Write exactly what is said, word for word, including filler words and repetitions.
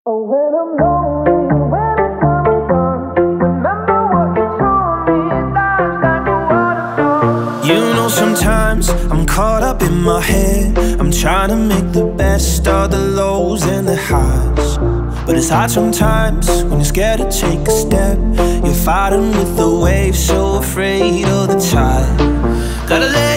Oh, when I'm lonely, when it's summertime, remember what you told me, life's like a waterfall. You know, sometimes I'm caught up in my head. I'm trying to make the best of the lows and the highs, but it's hard sometimes when you're scared to take a step. You're fighting with the waves, so afraid of the tide. Gotta let